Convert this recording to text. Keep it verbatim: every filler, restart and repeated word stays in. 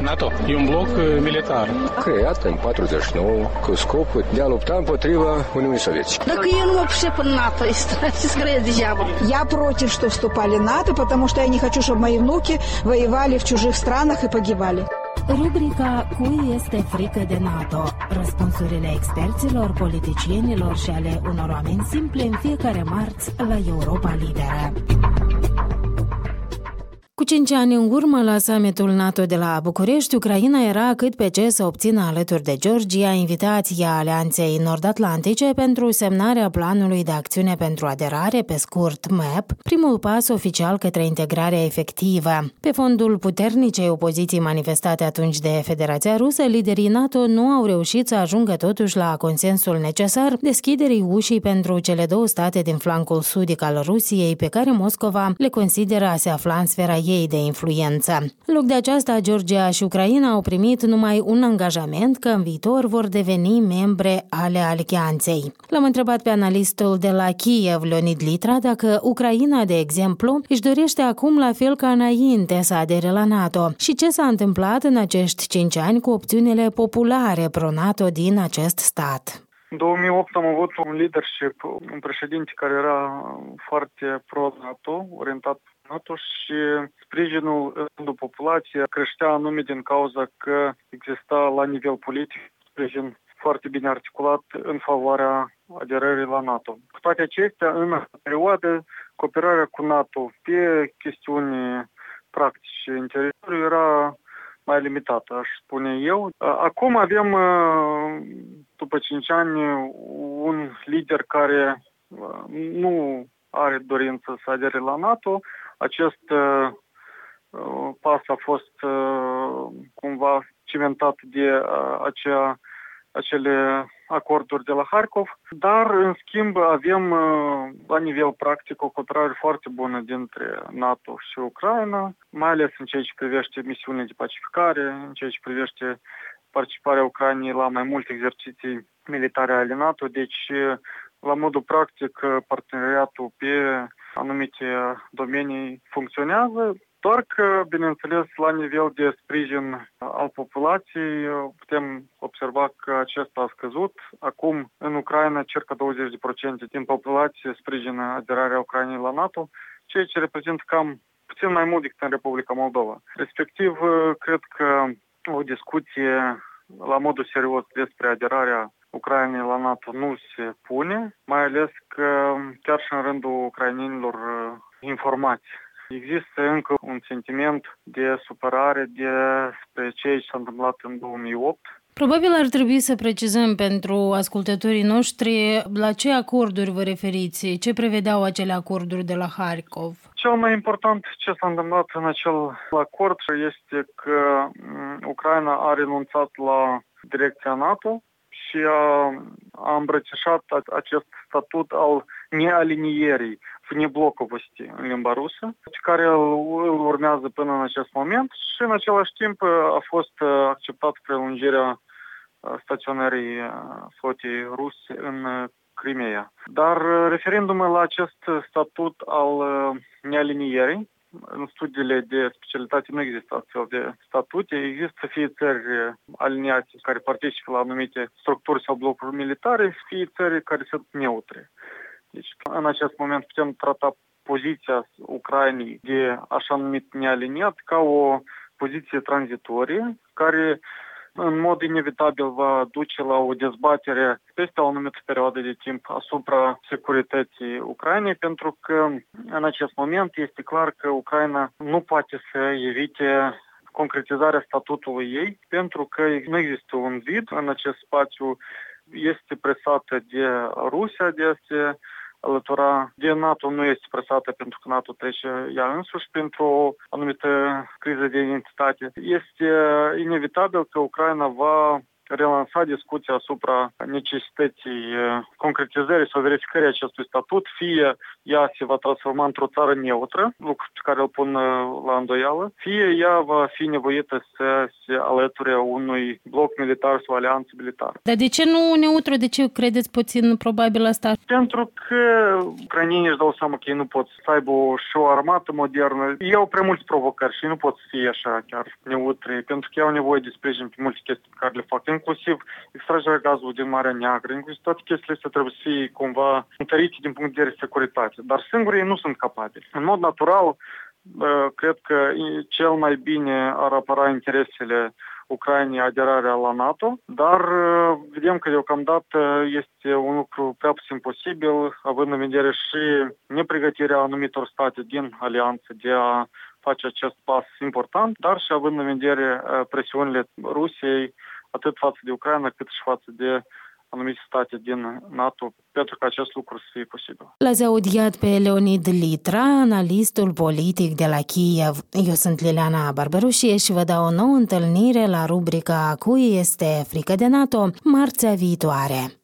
NATO. E un bloc militar. Creat în patruzeci și nouă cu scopul de a lupta împotriva Uniunii Sovietice. Dacă eu nu mă пришел в НАТО, скорее дьявол. Я против, что вступали в НАТО, потому что я не хочу, чтобы мои внуки воевали в чужих странах и погибали. Rubrica Cui este frică de NATO? Răspunsurile experților, politicienilor și ale unor oameni simpli în fiecare marți la Europa Liberă. Cu cinci ani în urmă, la summitul NATO de la București, Ucraina era cât pe ce să obțină alături de Georgia invitația Alianței Nord-Atlantice pentru semnarea planului de acțiune pentru aderare, pe scurt M E P, primul pas oficial către integrarea efectivă. Pe fondul puternicei opoziții manifestate atunci de Federația Rusă, liderii NATO nu au reușit să ajungă totuși la consensul necesar deschiderii ușii pentru cele două state din flancul sudic al Rusiei, pe care Moscova le consideră a se afla în sfera ei de influență. În loc de aceasta, Georgia și Ucraina au primit numai un angajament că în viitor vor deveni membre ale alianței. L-am întrebat pe analistul de la Kiev, Leonid Litra, dacă Ucraina, de exemplu, își dorește acum la fel ca înainte să adere la NATO și ce s-a întâmplat în acești cinci ani cu opțiunile populare pro-NATO din acest stat. În două mii opt am avut un leadership, un președinte care era foarte pro-NATO, orientat NATO, și sprijinul în rândul populației creștea anume din cauza că exista la nivel politic sprijin foarte bine articulat în favoarea aderării la NATO. Cu toate acestea, în perioadă, cooperarea cu NATO pe chestiuni practice în teritoriu era mai limitată, aș spune eu. Acum avem, după cinci ani, un lider care nu are dorință să adere la NATO. Acest uh, pas a fost uh, cumva cimentat de uh, acea, acele acorduri de la Harkov, dar în schimb avem uh, la nivel practic o cooperare foarte bună dintre NATO și Ucraina, mai ales în ceea ce privește misiunile de pacificare, în ceea ce privește participarea Ucrainei la mai multe exerciții militare ale NATO, deci la modul practic parteneriatul pe anumite domenii funcționează, doar că, bineînțeles, la nivel de sprijin al populației putem observa că acesta a scăzut. Acum, în Ucraina, circa douăzeci la sută din populație sprijină aderarea Ucrainei la NATO, ceea ce reprezintă cam puțin mai mult decât în Republica Moldova. Respectiv, cred că o discuție la modul serios despre aderarea Ucrainei la NATO nu se pune, mai ales că chiar și în rândul ucrainenilor informați există încă un sentiment de supărare despre ceea ce s-a întâmplat în două mii opt. Probabil ar trebui să precizăm pentru ascultătorii noștri la ce acorduri vă referiți, ce prevedeau acele acorduri de la Harkov. Cel mai important ce s-a întâmplat în acel acord este că Ucraina a renunțat la direcția NATO și a, a îmbrățișat acest statut al nealinierii, внеблоковости în limba rusă, pe care îl, îl urmează până în acest moment și în același timp a fost acceptat prelungirea staționării flotei ruse în Crimea. Dar referindu-mă la acest statut al nealinierii, în studiile de specialitate nu există astfel de statute, există fie țări aliniate care participă la anumite structuri sau blocuri militare, fie țări care sunt neutre. Deci, în acest moment putem trata poziția Ucrainei de așa numit nealiniat ca o poziție tranzitorie, care în mod inevitabil va duce la o dezbatere peste o anumită perioadă de timp asupra securității Ucrainei, pentru că în acest moment este clar că Ucraina nu poate să evite concretizarea statutului ei, pentru că nu există un vid în acest spațiu, este presată de Rusia de a se alătura de NATO, nu este presată pentru că NATO trece ea însuși printr-o anumită criză de identitate. Este inevitabil că Ucraina va relansa discuția asupra necesității concretizării sau verificării acestui statut, fie ea se va transforma într-o țară neutră, lucru pe care îl pun la îndoială, fie ea va fi nevoită să se alăture unui bloc militar sau alianță militară. Dar de ce nu neutru? De ce credeți puțin probabil asta? Pentru că ucrainienii își dau seama că ei nu pot să aibă și o armată modernă. Ei au prea multe provocări și nu pot să fie așa chiar neutri, pentru că ei au nevoie de sprijin pe multe chestii pe care le fac, inclusiv extragerea gazului din Marea Neagră, inclusiv toate chestiile astea trebuie să fie cumva întărite din punct de vedere securitate. Dar singuri ei nu sunt capabili. În mod natural, cred că cel mai bine ar apăra interesele Ucrainei aderarea la NATO, dar vedem că deocamdată este un lucru prea puțin posibil, având în vedere și nepregătirea anumitor state din alianță de a face acest pas important, dar și având în vedere presiunile Rusiei atât față de Ucraina cât și față de anumite state din NATO, pentru că acest lucru să fie posibil. L-ați audiat pe Leonid Litra, analistul politic de la Kiev. Eu sunt Liliana Barberușie și vă dau o nouă întâlnire la rubrica Cui este frică de NATO, marțea viitoare.